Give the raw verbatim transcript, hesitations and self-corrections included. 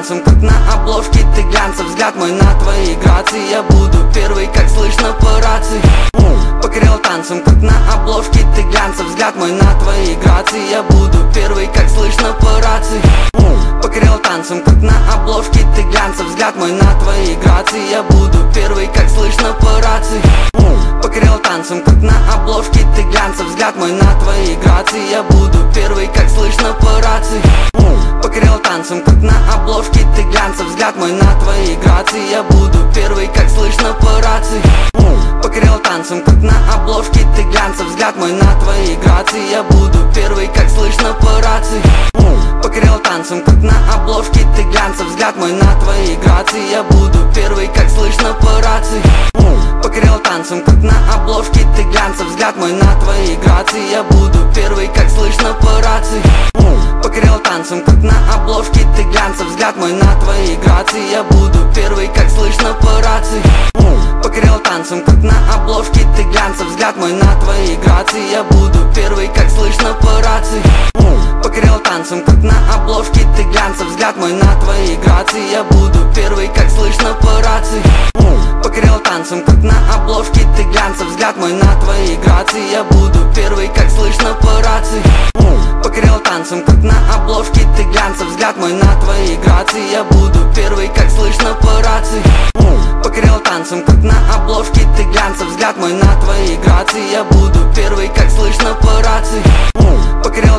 танцем, как на обложке ты глянцев. Взгляд мой на твои грации, я буду первый, как слышно по рации. Покорил танцем, как на обложке ты глянцев. Взгляд мой на твои грации, я буду первый, как слышно по рации. Покорил танцем, как на обложке ты глянцев. Взгляд мой на твои грации, я буду первый, как слышно по рации. Покорил танцем, как на обложке ты глянцев. Взгляд мой на твои грации, я буду первый, как слышно по рации. Покорил танцем, как на обложке ты глянцев. Взгляд мой на твои грации, я буду первый, как слышно по рации. Покорил танцем, как на обложке ты глянцев. Взгляд мой на твои грации, я буду первый, как слышно по рации. Покорил танцем, как на обложке ты глянцев. Взгляд мой на твои грации, я буду первый, как слышно по рации. Покорил танцем, как на обложке ты глянцев. Взгляд мой на твои грации, я буду первый, как слышно по рации. Покорил танцем, как на обложке ты глянцев. Взгляд мой на твои грации, я буду первый, как слышно по рации. Покорил танцем, как на обложке ты глянцев. Взгляд мой на твои грации, я буду первый, как слышно по рации. Покорил танцем, как на обложке ты глянцев. Взгляд мой на твои грации, я буду первый, как слышно по рации. Покорил танцем, как на обложке ты глянцев. Взгляд мой на твои грации, я буду первый, как слышно по рации. Покорил танцем, как на обложке ты глянцев. Взгляд мой на твои грации, я буду первый, как слышно по рации. Покорил танцем, как на обложке ты глянцев. Взгляд мой на твои грации, я буду первый, как слышно по рации. Покорил